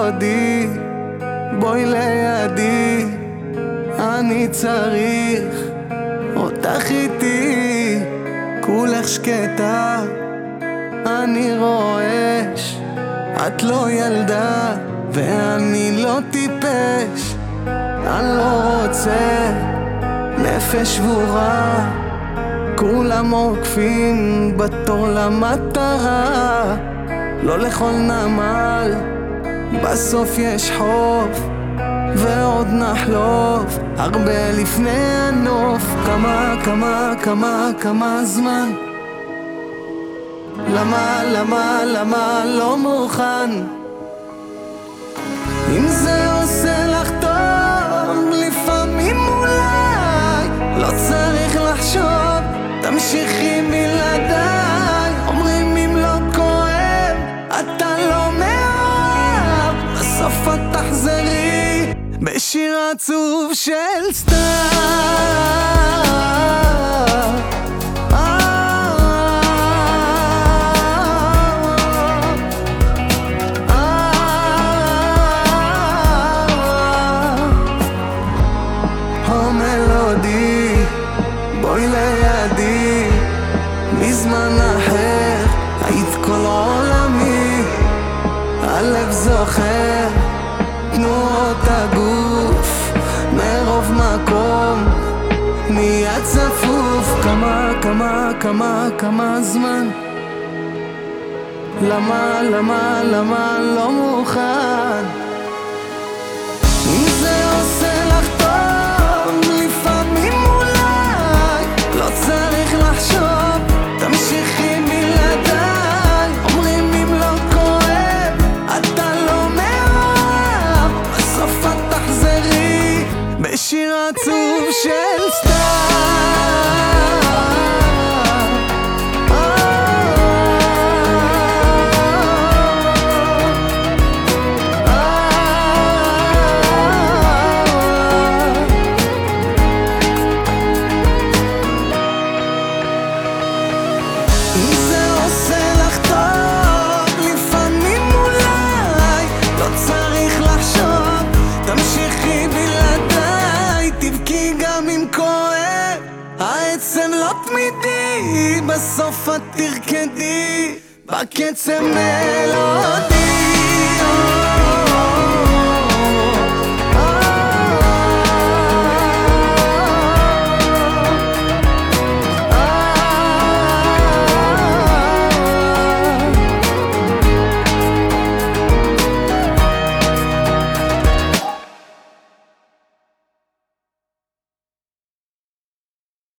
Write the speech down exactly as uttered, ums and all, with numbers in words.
מלודי, בואי לידי, אני צריך אותך איתי, כולך שקטה, אני רועש, את לא ילדה ואני לא טיפש, אני לא רוצה נפש שבורה, כולם עוקפים בתור למטרה, לא לכל נמל בסוף יש חוף, ועוד נחלוף הרבה לפני הנוף. כמה כמה כמה כמה זמן, למה למה למה לא מוכן? אם זה עושה לך טוב לפעמים אולי לא צריך לחשוב, תמשיכי בלעדיי, אומרים אם לא כואב אתה לא מאוהב, בסוף את תחזרי בשיר עצוב של סתיו. בואי לידי, מזמן אחר היית כל עולמי, הלב זוכר תנועות הגוף, מרוב מקום נהיה צפוף. כמה כמה כמה כמה זמן, למה למה למה לא מוכן? אם זה עושה לך טוב לפעמים לא צריך לחשוב, תמשיכי בלעדיי, אומרים אם לא כואב אתה לא מאוהב, בסוף את תחזרי בשיר עצוב של סתיו. העצם לא תמידי, בסוף את תרקדי בקצב מלודי.